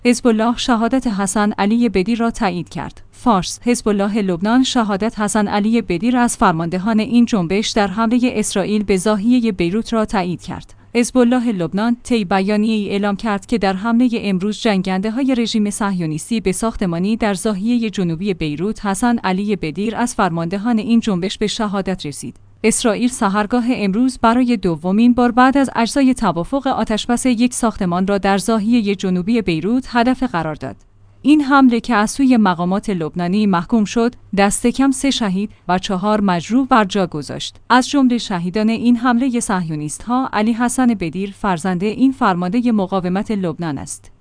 حزب الله شهادت حسن علی بدیر را تایید کرد. فارس: حزب الله لبنان شهادت حسن علی بدیر از فرماندهان این جنبش در حمله اسرائیل به ضاحیه بیروت را تایید کرد. حزب الله لبنان طی بیانیه‌ای اعلام کرد که در حمله امروز جنگنده‌های رژیم صهیونیستی به ساختمانی در ضاحیه جنوبی بیروت، حسن علی بدیر از فرماندهان این جنبش به شهادت رسید. اسرائیل سحرگاه امروز برای دومین بار بعد از اجرای توافق آتشبس یک ساختمان را در ضاحیه جنوبی بیروت هدف قرار داد. این حمله که از سوی مقامات لبنانی محکوم شد، دست کم 3 شهید و 4 مجروح بر جا گذاشت. از جمله شهیدان این حمله صهیونیست‌ها، علی حسن بدیر فرزند این فرمانده مقاومت لبنان است.